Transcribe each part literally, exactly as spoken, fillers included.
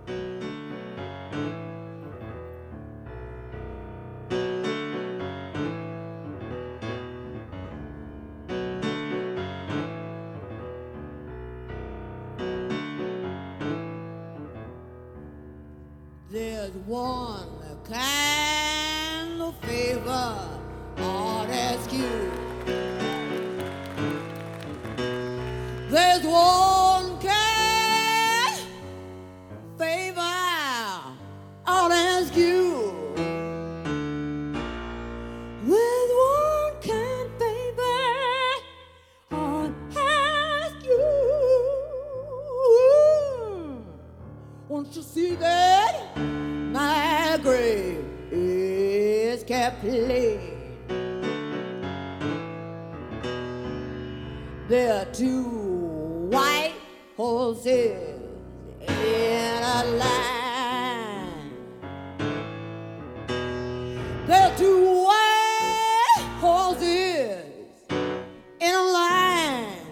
There's one kind of favor I'd ask you. There's one kind of favor I'd ask you. There's one kind of favor I'd ask you. Won't you see that? My grave is kept clean. There are two white horses in a line. There are two white horses in a line.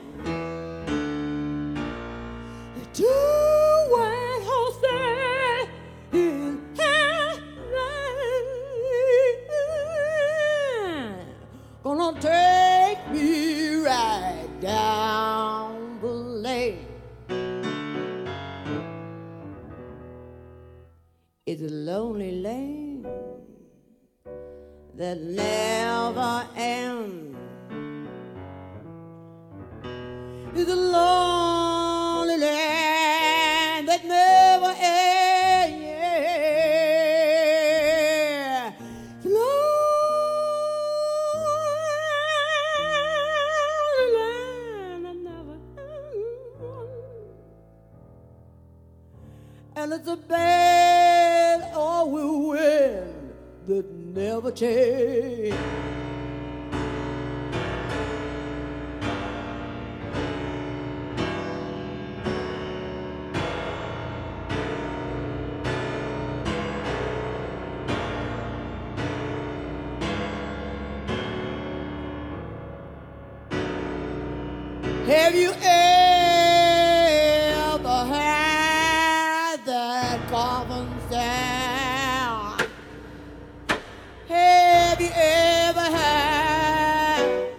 The two white horses in gonna take me right down the lane. It's a lonely lane that never ends. It's a lonely land that never ends. It's a lonely land that never ends. And it's a bad old wind that never changes. Have you ever had that coffin sound? Have you ever had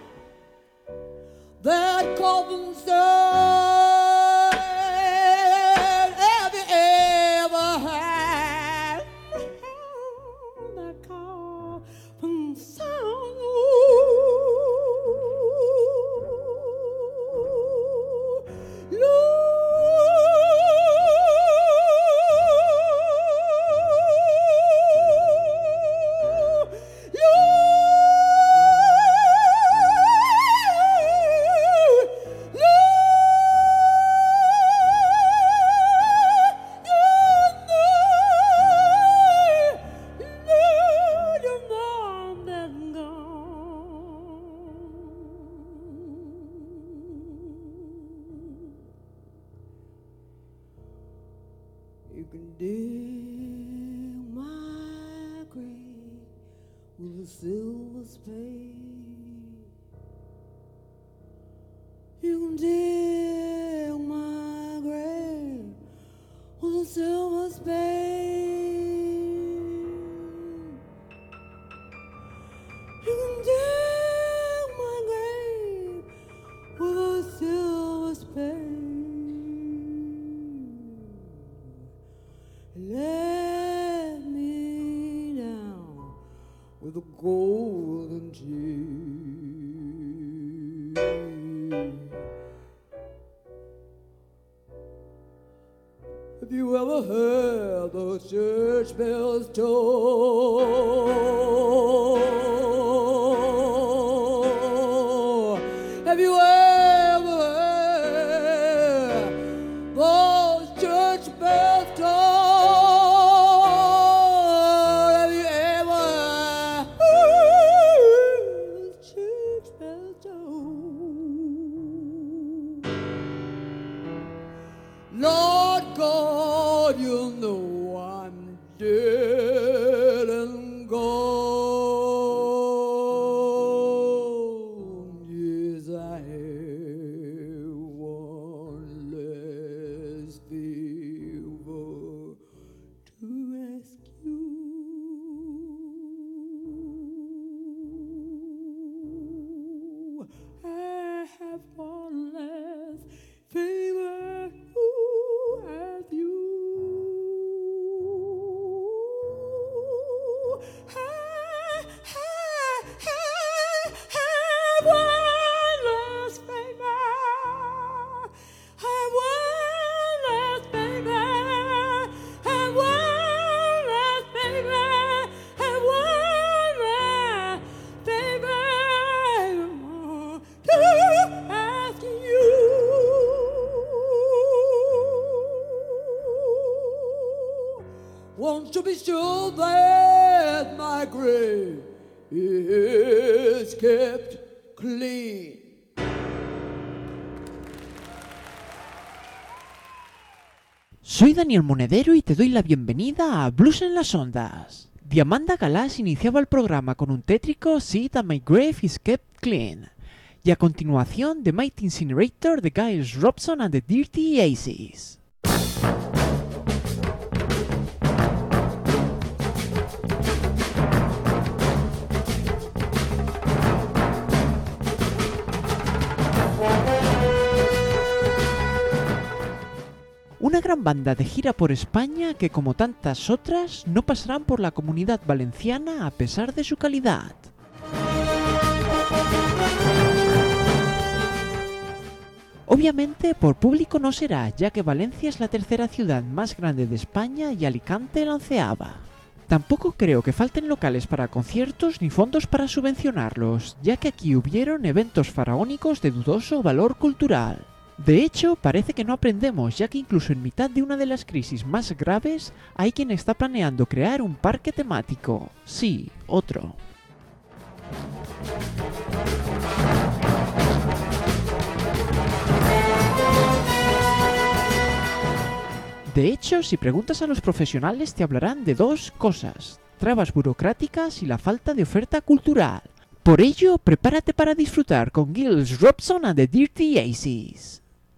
that coffin sound? Have you ever had that coffin sound? You can dig my grave with a silver spade. You can dig my grave with a silver spade. You can dig my grave with a silver spade. Let me down with a golden chain. Have you ever heard those church bells toll? Have you ever heard those church bells toll? Lord God, you know I'm dead and gone. Want to be sure that my grave is kept clean. Soy Daniel Monedero y te doy la bienvenida a Blues en las Ondas. Diamanda Galás iniciaba el programa con un tétrico See That My Grave Is Kept Clean, y a continuación The Mighty Incinerator de Giles Robson and the Dirty Aces. Una gran banda de gira por España que, como tantas otras, no pasarán por la Comunidad Valenciana a pesar de su calidad. Obviamente por público no será, ya que Valencia es la tercera ciudad más grande de España y Alicante la onceava. Tampoco creo que falten locales para conciertos ni fondos para subvencionarlos, ya que aquí hubieron eventos faraónicos de dudoso valor cultural. De hecho, parece que no aprendemos, ya que incluso en mitad de una de las crisis más graves, hay quien está planeando crear un parque temático. Sí, otro. De hecho, si preguntas a los profesionales te hablarán de dos cosas: trabas burocráticas y la falta de oferta cultural. Por ello, prepárate para disfrutar con Giles Robson and the Dirty Aces.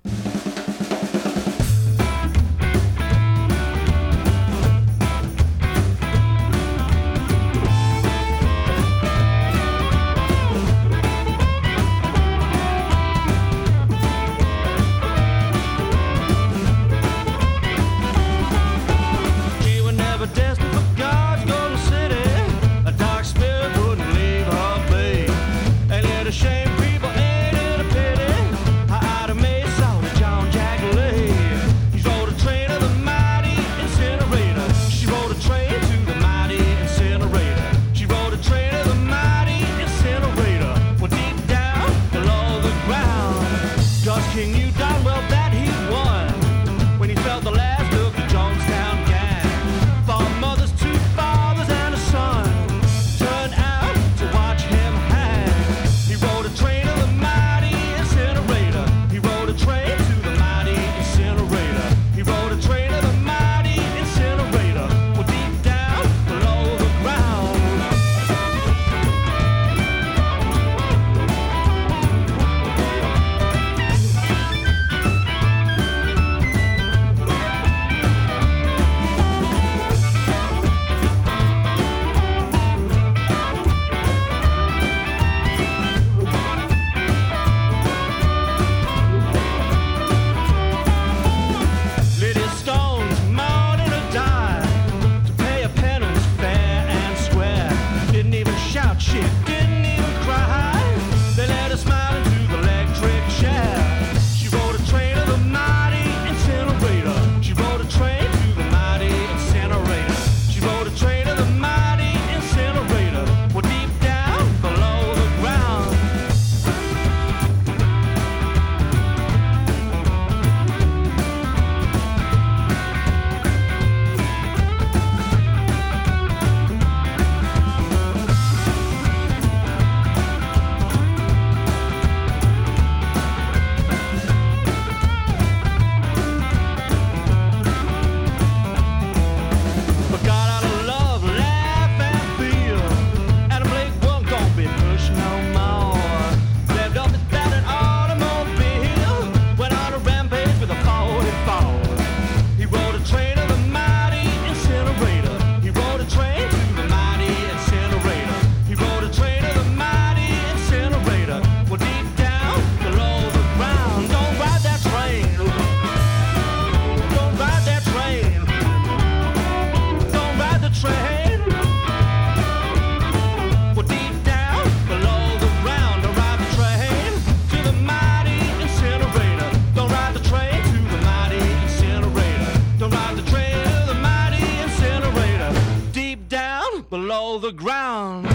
below the ground.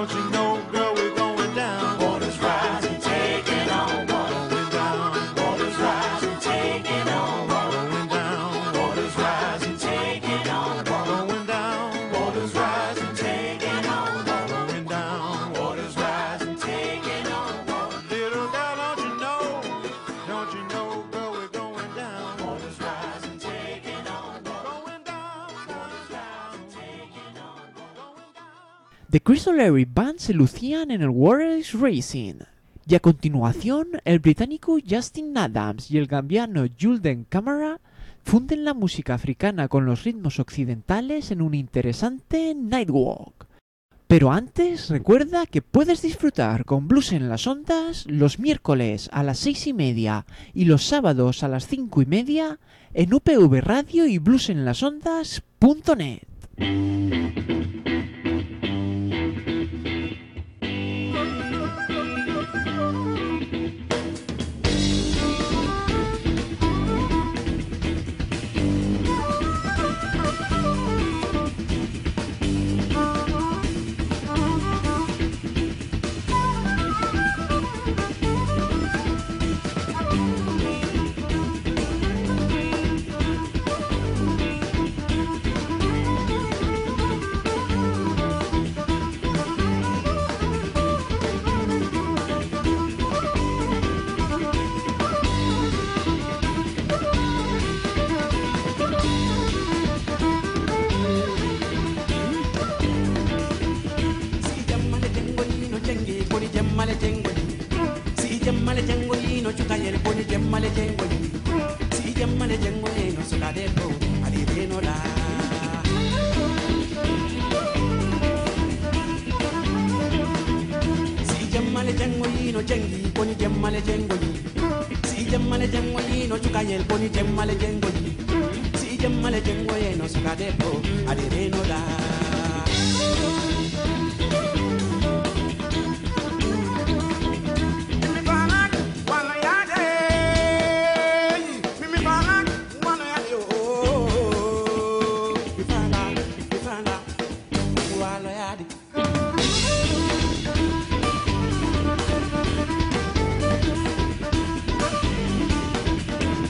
don't you know, girl, we're going down. Waters rising, taking on water. Going down. Waters rising, taking on water. Going down. Waters rising, taking on water. Going down. Waters rising, taking on water. Going down. Waters rising, taking on water. Little girl, don't you know? Don't you know, girl, we're going down. Waters rising, taking on water. Going down. Waters rising, taking on water. Going down. The Crystal Airy Band se lucían en el Water is Racing. Y a continuación, el británico Justin Adams y el gambiano Julden Camara funden la música africana con los ritmos occidentales en un interesante Nightwalk. Pero antes, recuerda que puedes disfrutar con Blues en las Ondas los miércoles a las seis y media y los sábados a las cinco y media en U P V Radio y bluesenlasondas punto net.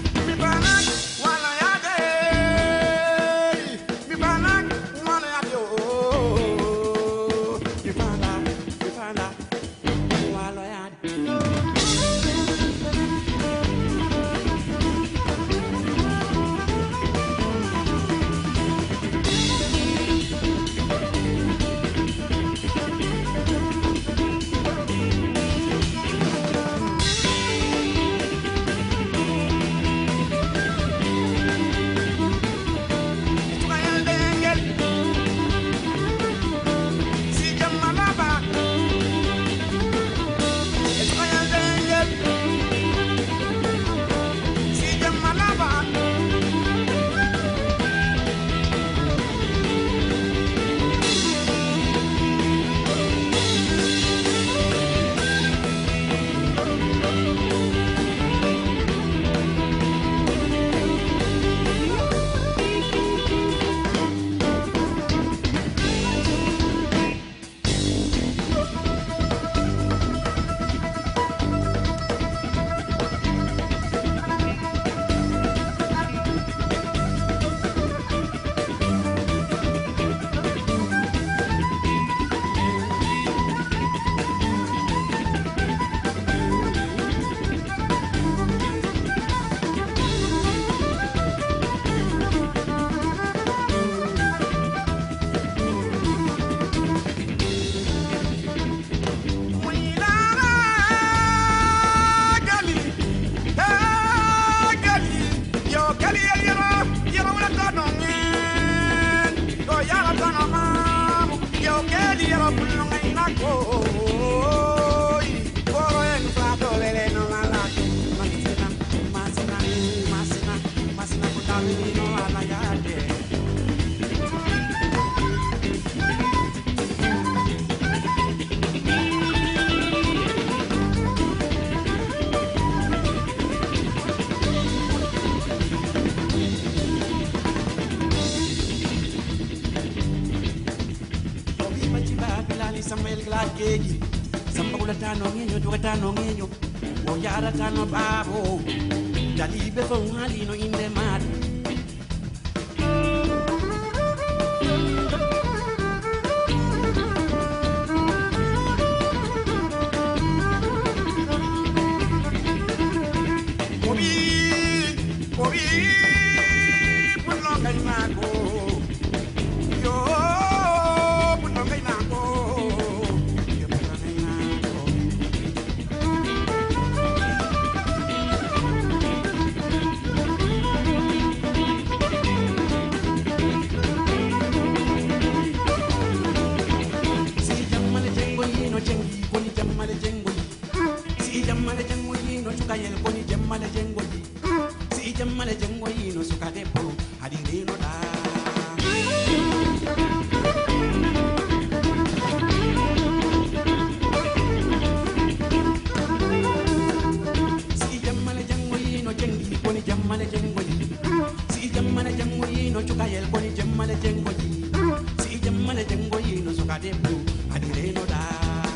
Wala ya de, mi bana, wala ya de. keji samba kula tano ngenyo tuka tano ngenyo o yara tano babo dali be fo hali no inde mat Obi Obi put long kai mago yo put long kai mago yo put long kai mago si jammale jengo yino jengi koni jammale jengo si jammale jengo yino chukayel koni jammale jengo si jammale jengo yino sukade po hadire no da si jammale jengo yino jengi koni jammale jengo si jammale jengo yino chukayel koni jammale jengo si jammale jengo yino sukade po hadire no da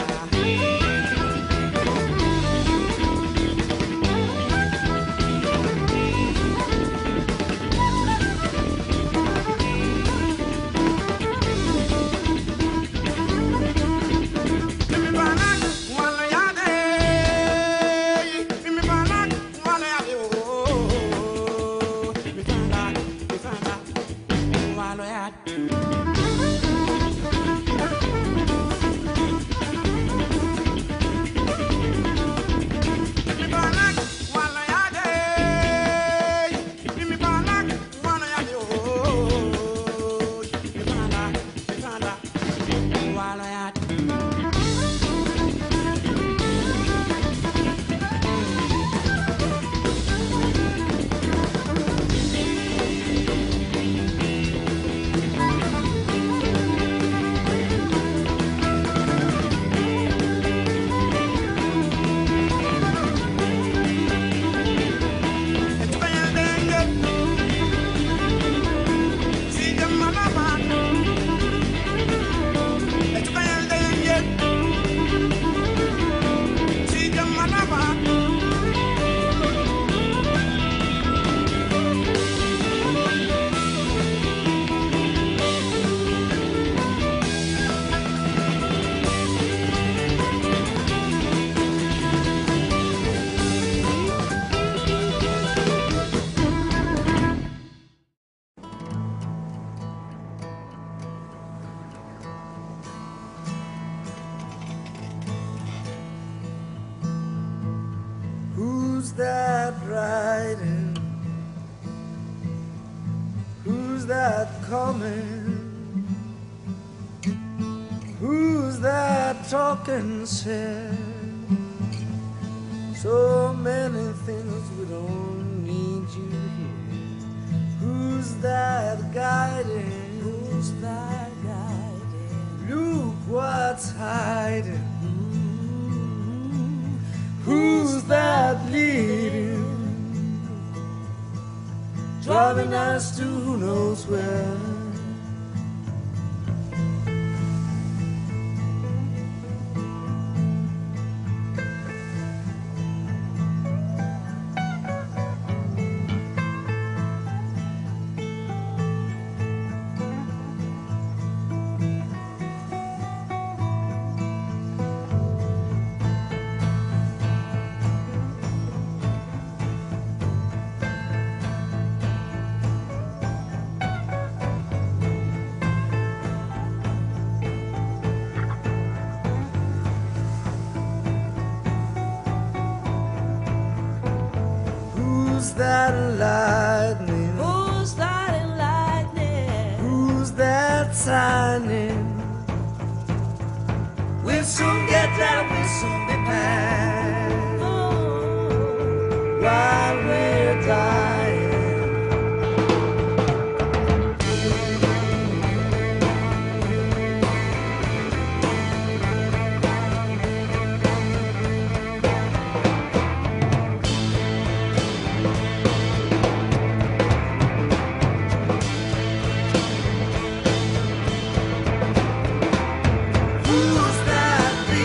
Who's that riding? Who's that coming? Who's that talking sad? So many things we don't need you here. Who's that guiding? Who's that guiding? Look what's hiding. Who's that leading? Driving us to who knows where. Who's that lightning? Who's that in lightning? Who's that signing? We'll soon get there, we'll soon be back. Oh, While we're dying. Who's that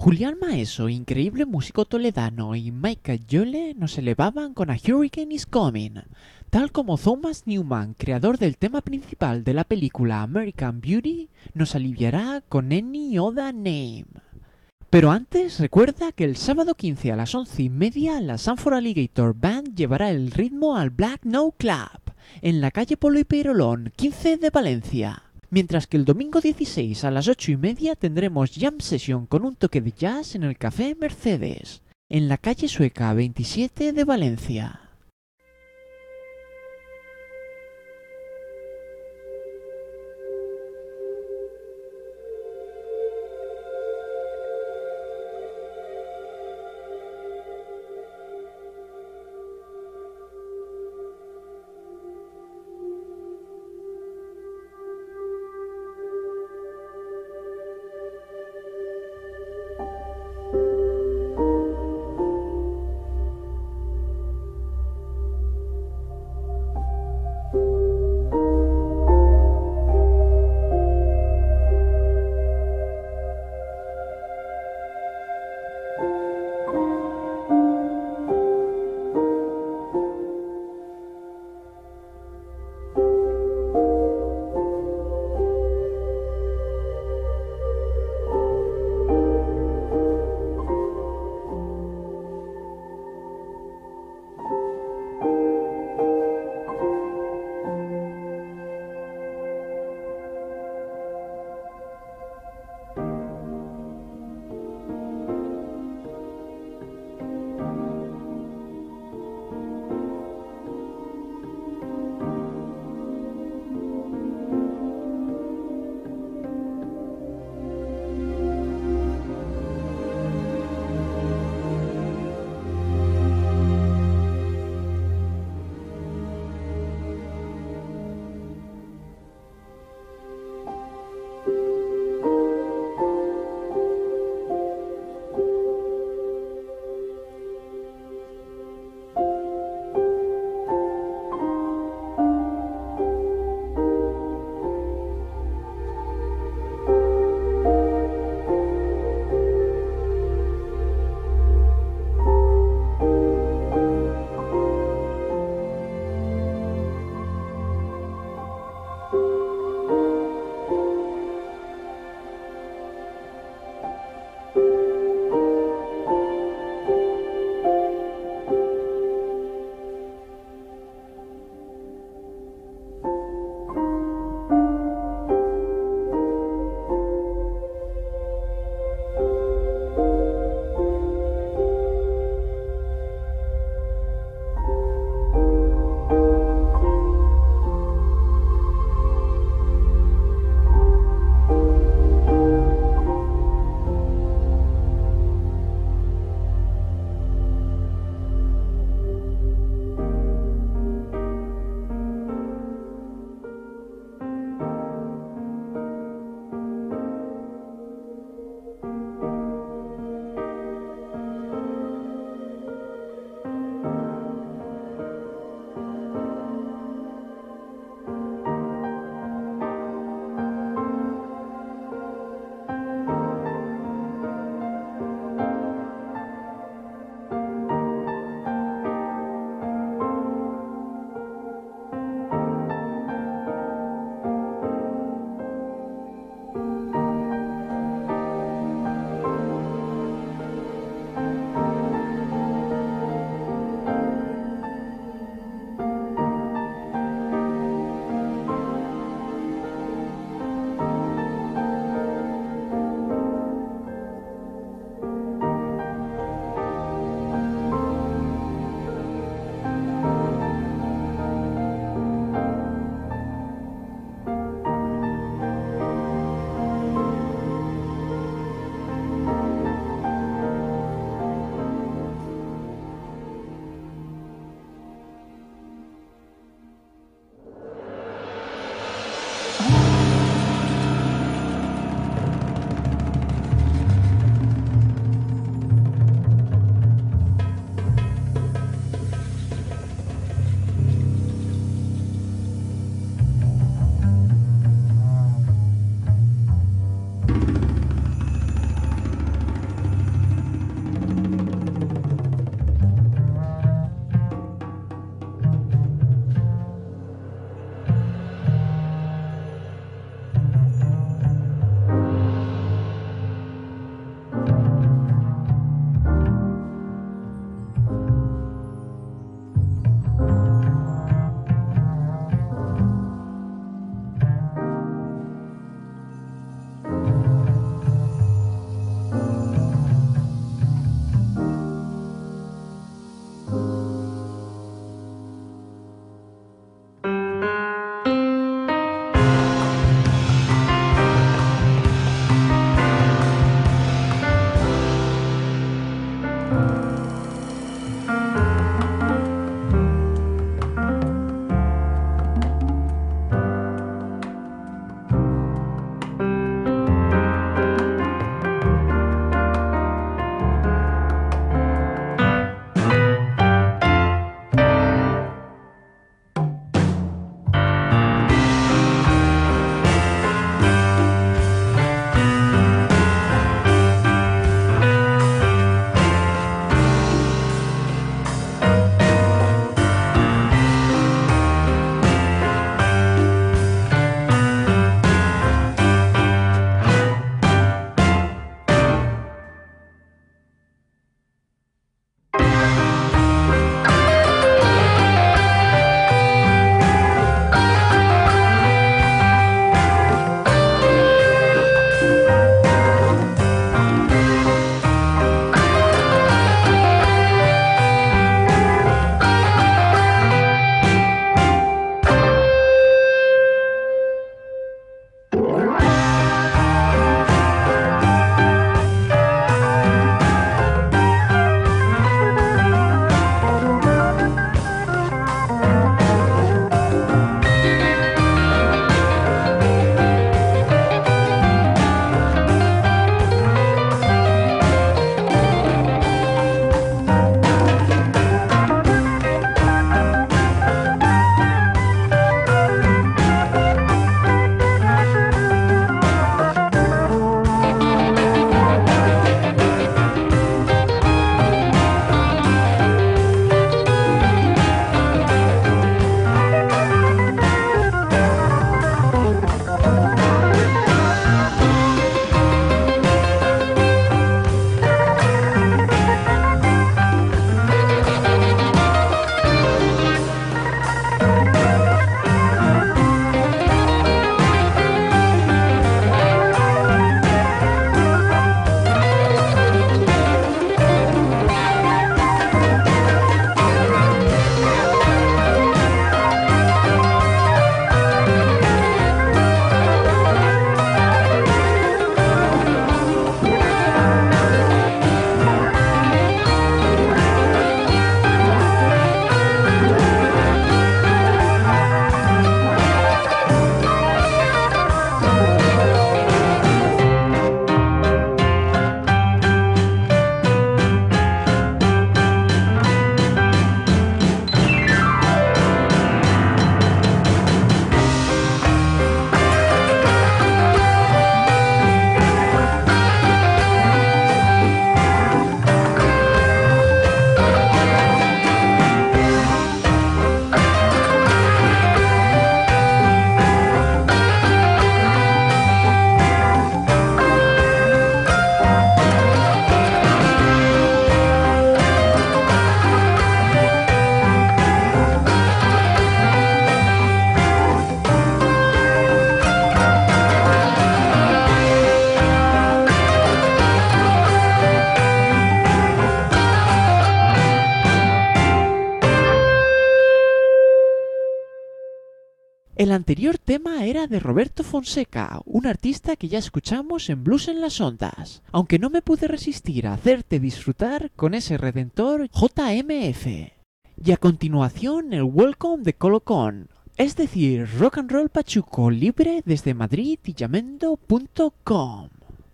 Julián Maeso, increíble músico toledano, y Micah Jole nos elevaban con A Hurricane Is Coming, tal como Thomas Newman, creador del tema principal de la película American Beauty, nos aliviará con Any Other Name. Pero antes, recuerda que el sábado quince a las once y media la Sanford Alligator Band llevará el ritmo al Black No Club, en la calle Polo y Peirolón quince de Valencia. Mientras que el domingo dieciséis a las ocho y media tendremos Jam Session con un toque de jazz en el Café Mercedes, en la calle Sueca veintisiete de Valencia. El anterior tema era de Roberto Fonseca, un artista que ya escuchamos en Blues en las Ondas, aunque no me pude resistir a hacerte disfrutar con ese redentor J M F. Y a continuación el Welcome de Colocón, es decir, rock and roll pachuco libre desde Madrid y llamendo punto com.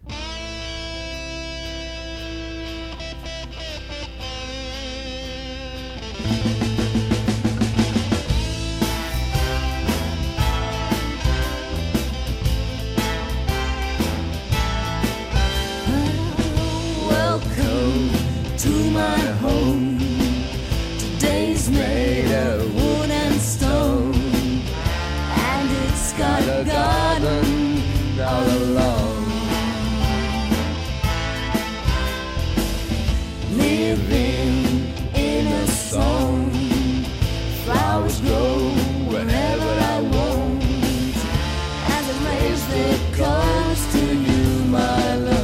To my home, today's made of wood and stone, and it's got a garden all along. Living in a song, flowers grow wherever I want, as it rains that comes to you, my love.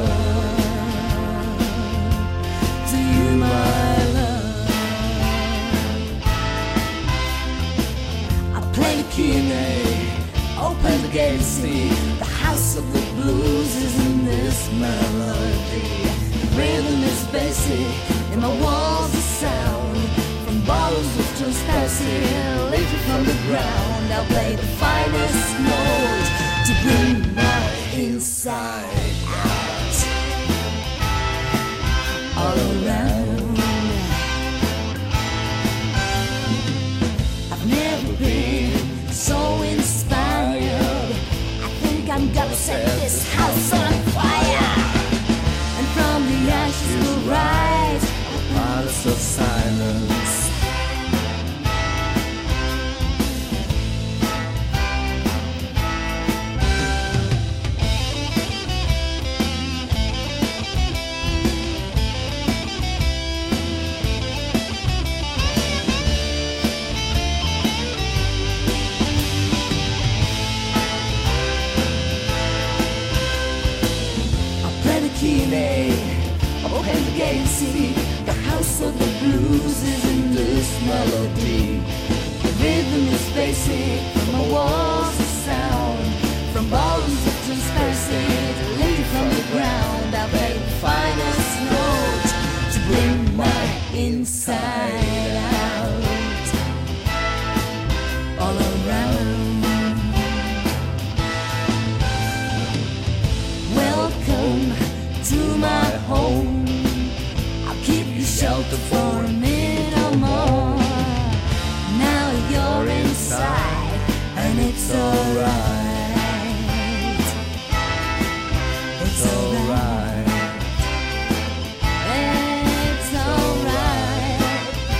Key A, open the gate and see the house of the blues is in this melody. The rhythm is basic and my walls of sound. From bottles of transparency lifted from the ground, I'll play the finest note to bring my inside out. All around, I've never been so inspired. I think I'm gonna set this house on fire. And from the ashes will rise a palace of silence. Open the gate and see the house of the blues is in this melody. The rhythm is basic from the walls of sound, from ballrooms of transparency to lady from the ground. I play the finest note to bring my inside out. All around, welcome to my home. I'll keep you sheltered for a minute or more. Now you're inside, and it's alright. It's alright. It's alright.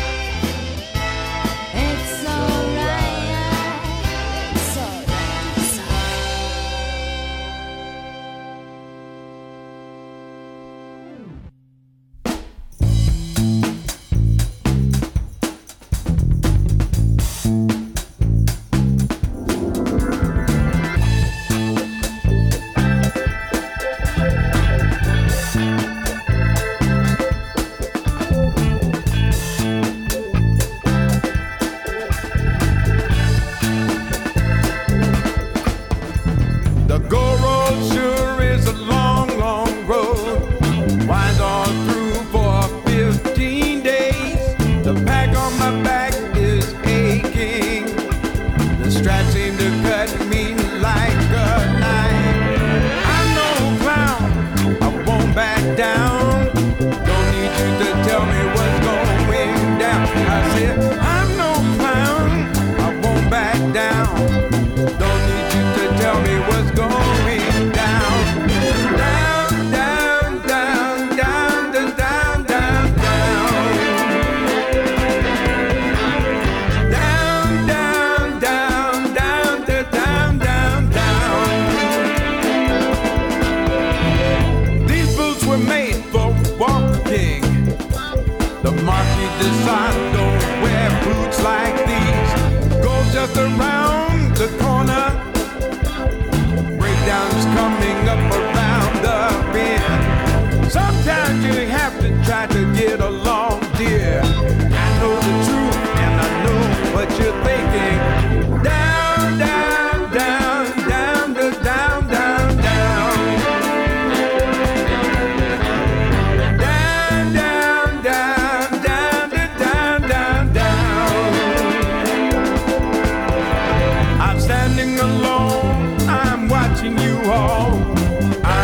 It's alright. It's alright. It's The go road sure is a long, long road. Winds on through for fifteen days. The pack on my back is aching. The straps seem to cut me like a knife. I'm no clown, I won't back down. Don't need you to tell me what's going down. I said, I'm no clown, I won't back down. Don't need you to tell me what's going down. Down, down, down, down, down, down, down, down. Down, down, down, down, down, down, down. These boots were made for walking. The market design don't wear boots like these. Go just around the corner. Breakdowns coming up around the bend. Sometimes you have to try to get along, dear. I know the truth and I know what you're thinking. Down, down, down, down, down, down, down, down. Down, down, down, down, down, down, down. I'm standing alone, I'm watching you all. I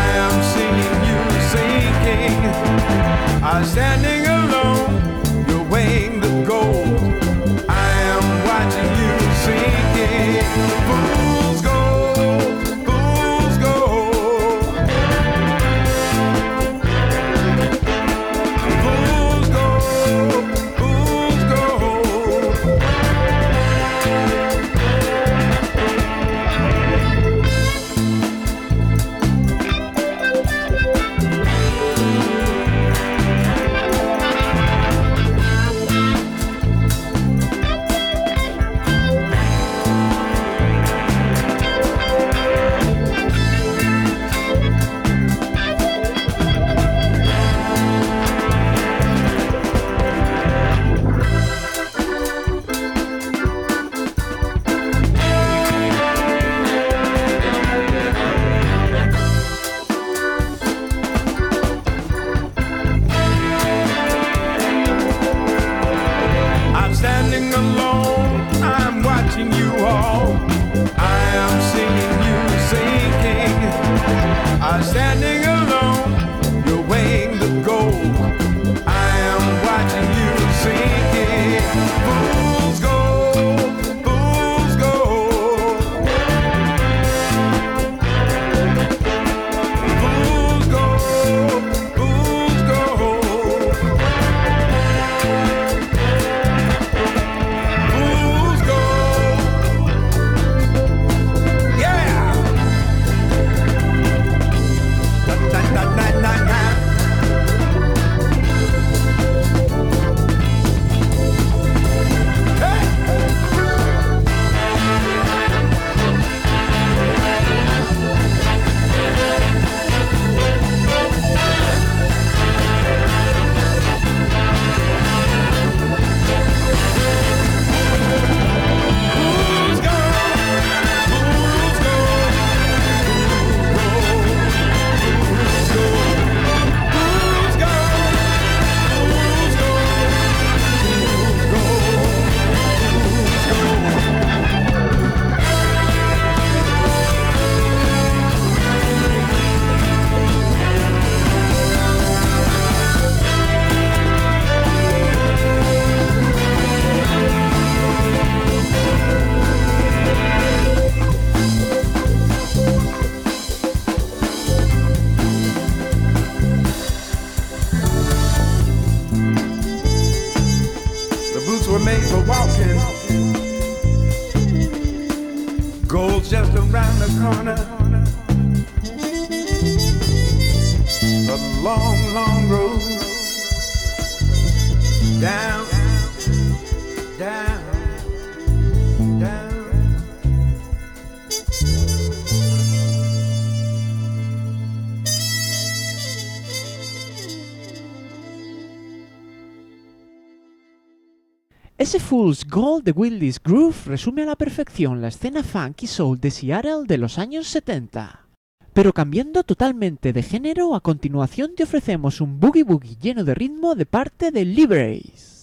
were made for walking. Gold's just around the corner. A long, long road down, down, down. Ese Fool's Gold de Wildis Groove resume a la perfección la escena funk y soul de Seattle de los años setenta. Pero cambiando totalmente de género, a continuación te ofrecemos un boogie boogie lleno de ritmo de parte de Liberace.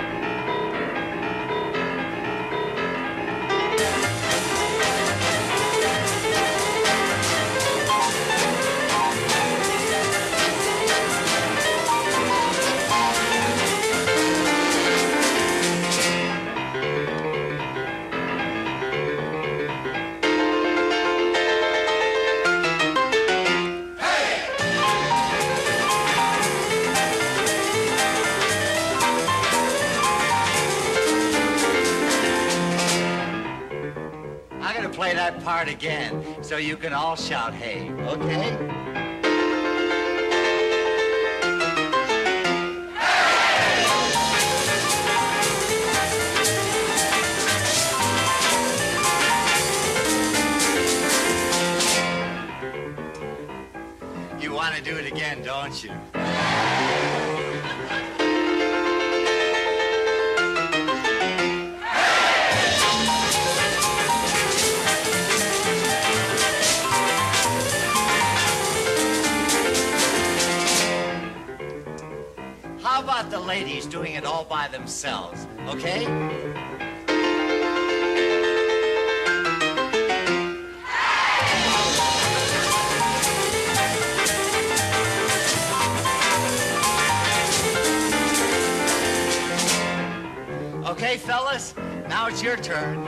Play that part again so you can all shout hey, okay? You want to do it again, don't you? How about the ladies doing it all by themselves, okay? Okay, fellas, now it's your turn.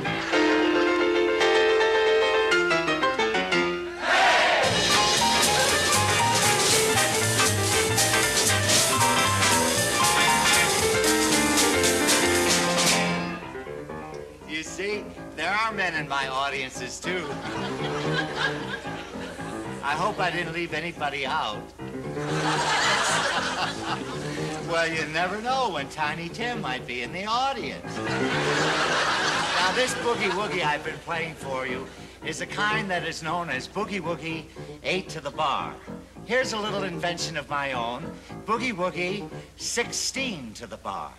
You see, there are men in my audiences, too. I hope I didn't leave anybody out. Well, you never know when Tiny Tim might be in the audience. Now, this boogie woogie I've been playing for you is a kind that is known as Boogie Woogie eight to the bar. Here's a little invention of my own, Boogie Woogie sixteen to the bar.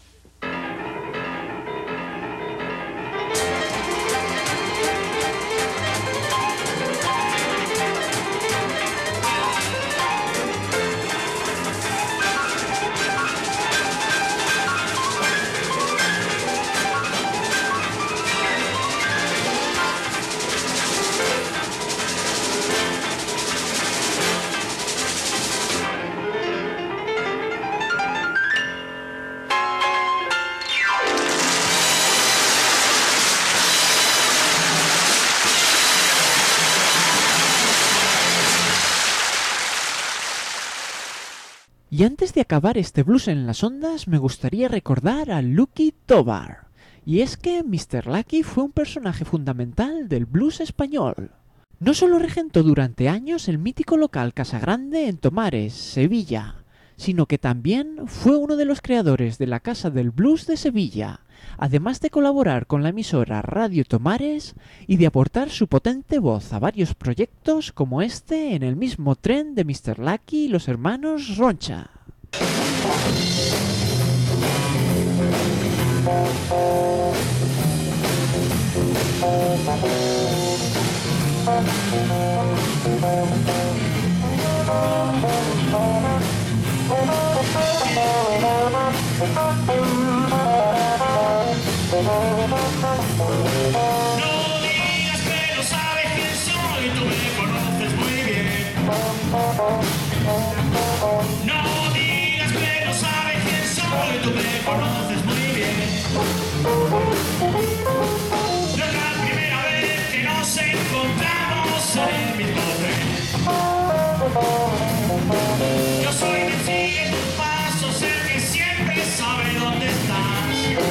Y antes de acabar este blues en las ondas, me gustaría recordar a Lucky Tovar. Y es que mister Lucky fue un personaje fundamental del blues español. No solo regentó durante años el mítico local Casagrande en Tomares, Sevilla, sino que también fue uno de los creadores de la Casa del Blues de Sevilla, además de colaborar con la emisora Radio Tomares y de aportar su potente voz a varios proyectos como este en el mismo tren de mister Lucky y los hermanos Roncha. No digas que no sabes quién soy, tú me conoces muy bien. No digas que no sabes quién soy, tú me conoces muy bien. No es la primera vez que nos encontramos en el mismo tren. Yo soy quien sigue tus pasos, el que siempre sabe dónde estás.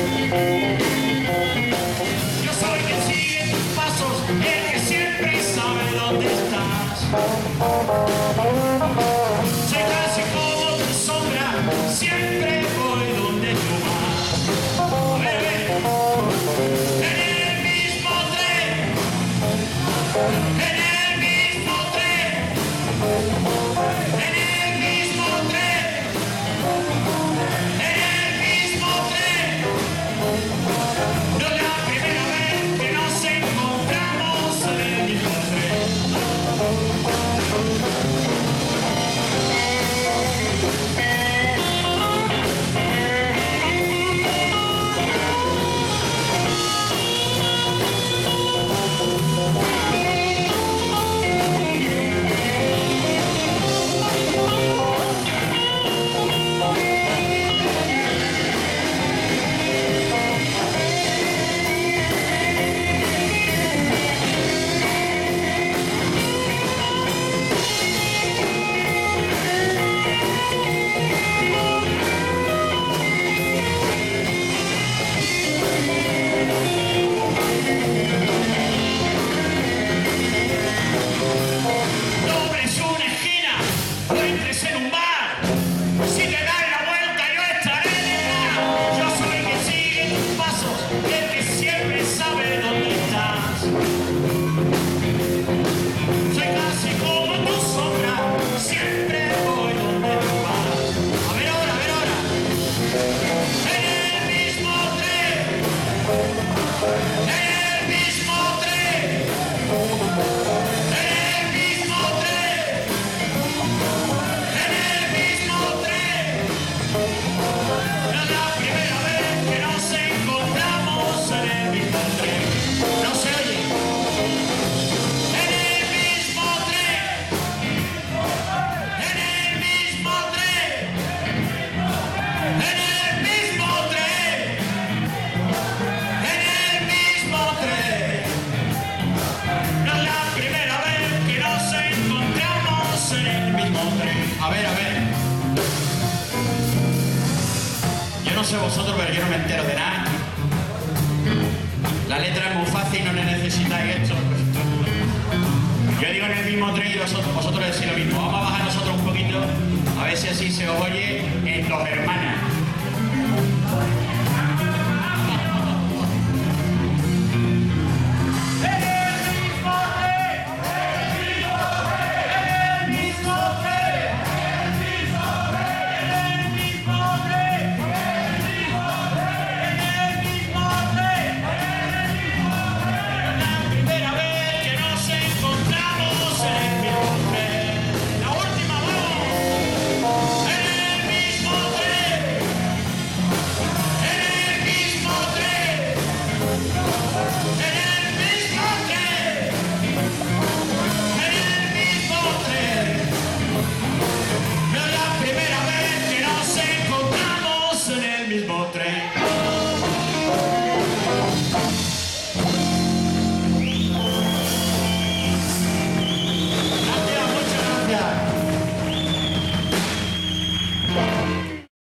no sé vosotros, pero yo no me entero de nada. La letra es muy fácil, no necesitáis esto. Yo digo en el mismo tren y vosotros, vosotros decís lo mismo. Vamos a bajar nosotros un poquito, a ver si así se os oye en Dos Hermanas.